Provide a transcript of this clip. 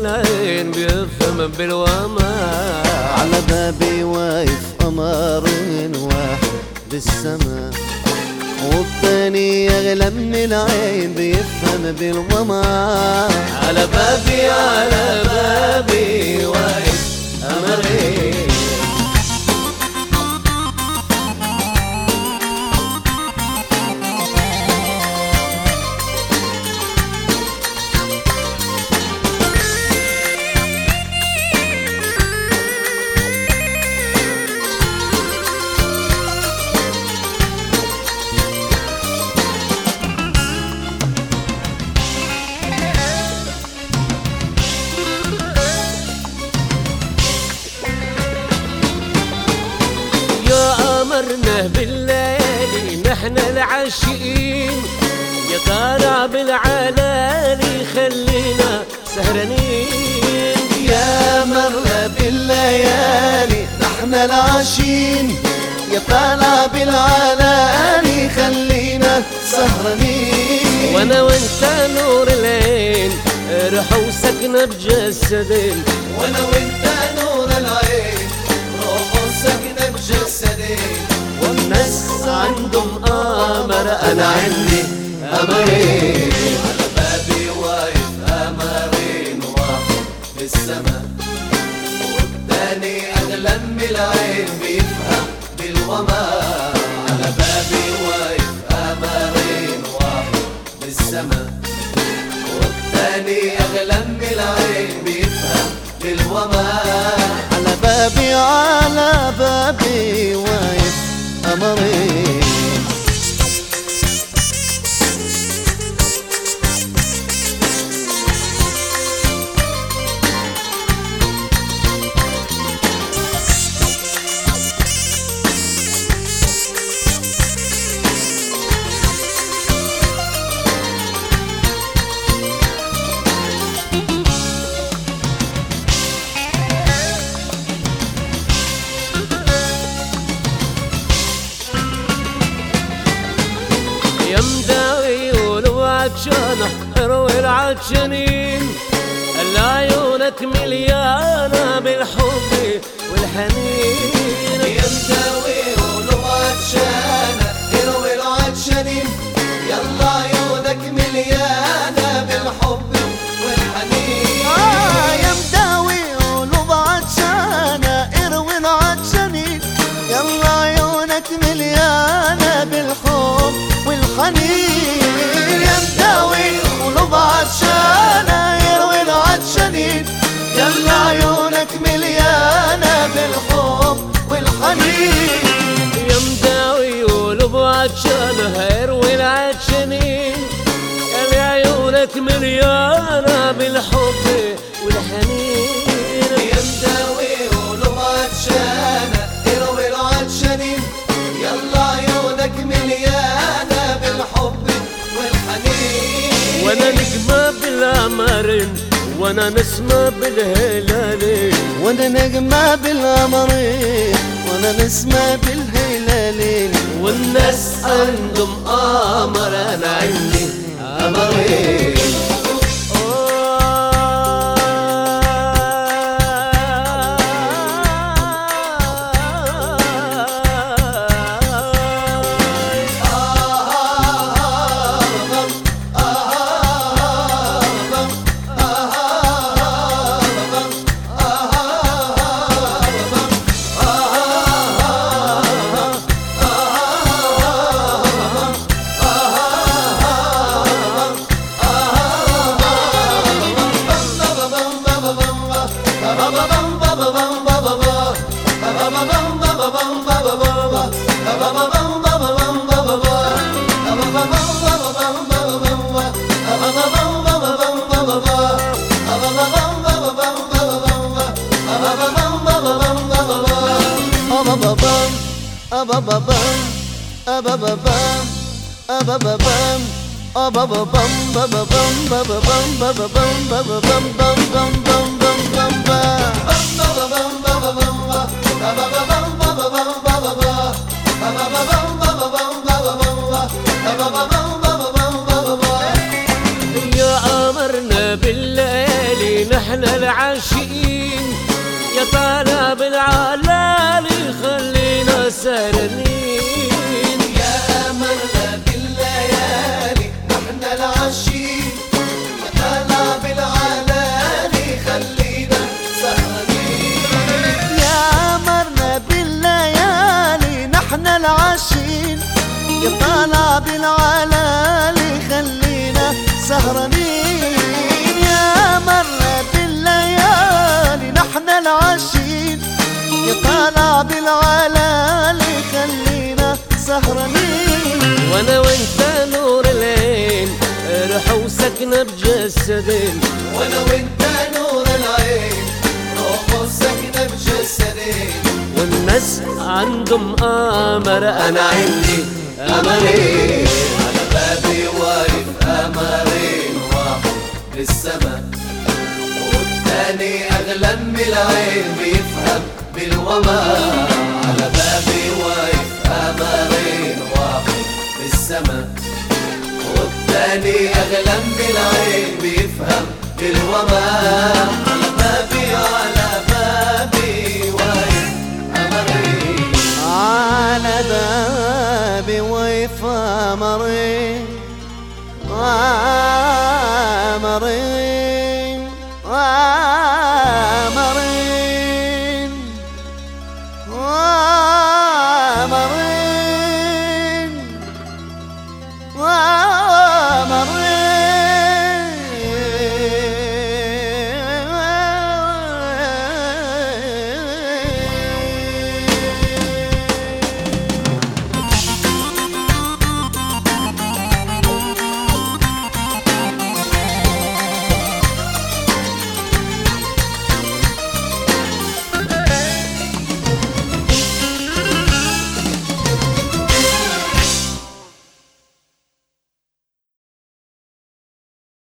العين بيفهم بالوما. على بابي واقف قمر واحد بالسما، والتاني يغلى من العين بيفهم بالوما. على بابي واقف قمرين. أمرنا بالليالي نحن العاشقين، يا طالع بالعلالي خلينا سهرانين. يا مرنا بالليالي نحن العاشقين، يا طالع بالعلالي خلينا سهرانين. وانا وانت نور العين روح وسكنة بجسدين، وانا وانت نور العين روح وسكنة بجسدين. والناس عندهم قمر انا عندي قمرين. على بابي واقف قمرين، واحد بالسما والتاني اغلى من العين بيفهم بالوما. على بابي واقف قمرين، واحد بالسما والتاني اغلى من العين بيفهم بالوما. على بابي واقف قمرين. يا مداوي ولوعتشانة اروي العطشانين، عيونك مليانة بالحب والحنين. يا مداوي ولوعتشانة اروي العطشانين، يلا عيونك مليانة بالحب والحنين. يا مداوي ولوعتشانة اروي العطشانين، يلا عيونك مليانة بالحب والحنين. يا مداوي قلوب عطشانة يروي العطشانين، يلا عيونك مليانة بالحب والحنين. يا مداوي قلوب عطشانة يروي العطشانين، يا عيونك مليانة بالحب والحنين. يا مداوي قلوب عطشانة يروي العطشانين، يلا عيونك مليانة بالحب والحنين. وانا نجمة بالقمرين، وانا نسمة بالهلالين، وانا نجمة بالقمرين، وانا نسمة بالهلالين. والناس عندهم قمر انا عندي قمرين. يا أمرنا بالليالي نحن العاشقين يا طالع بالعلالي خلينا سهرانين. يا أمرنا بالليالي نحن العاشقين يا طالع بالعلالي خلينا سهرانين. يا أمرنا بالليالي نحن العاشقين يا طالع بالعلالي خلينا سهرانين. يا أمرنا بالليالي نحن العاشقين يا طالع بالعلالي خلينا سهرانين. وانا وانت نور العين روح وسكنة بجسدين. وانا وانت نور العين روح وسكنة بجسدين. والناس عندهم قمر انا عندي قمرين. على بابي واقف قمرين واحد للسما والتاني اغلى من العين بيفهم بالوما. على بابي واقف قمرين واحد للسما والتاني اغلى من العين بيفهم بالوما. على بابي واقف قمرين. على بابي وقف قمرين